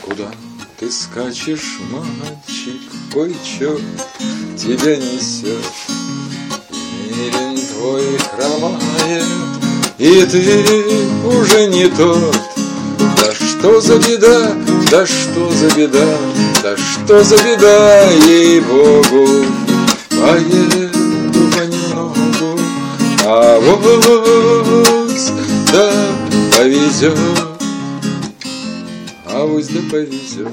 Куда ты скачешь, мальчик, ой, черт тебя несет? Мерин твой хромает, и ты уже не тот. Да что за беда, да что за беда, да что за беда, ей-богу. Поеду понемногу, а авось да повезет, авось да повезет.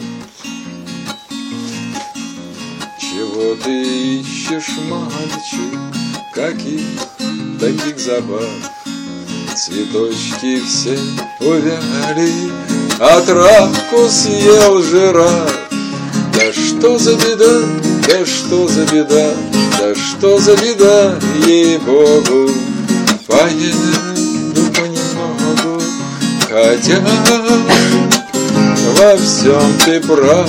Чего ты ищешь, мальчик, каких таких забав? Цветочки все увяли, а травку съел жираф. Да что за беда, да что за беда, да что за беда, ей-богу. Поеду понемногу, хотя во всем ты прав,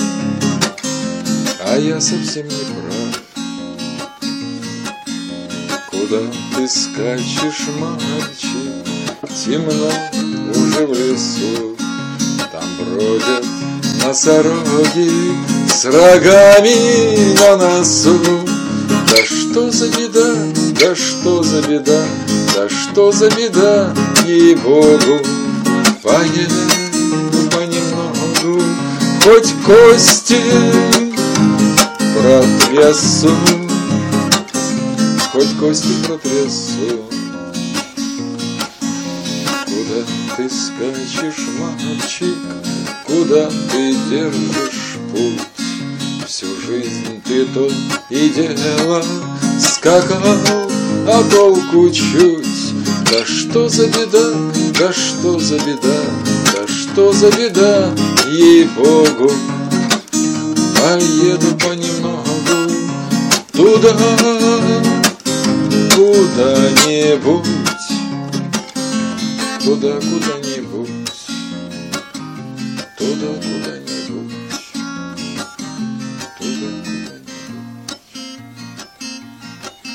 а я совсем не прав. Куда ты скачешь, мальчик, темно уже в лесу. Там бродят носороги с рогами на носу. Да что за беда, да что за беда, да что за беда, ей-богу. Поеду понемногу, хоть кости протрясу, хоть кости протрясу. Куда ты скачешь, мальчик, куда ты держишь путь? Всю жизнь ты то и дело скакал, а толку чуть. Да что за беда, да что за беда, да что за беда, ей-богу. Поеду понемногу туда, куда-нибудь, туда, куда-нибудь.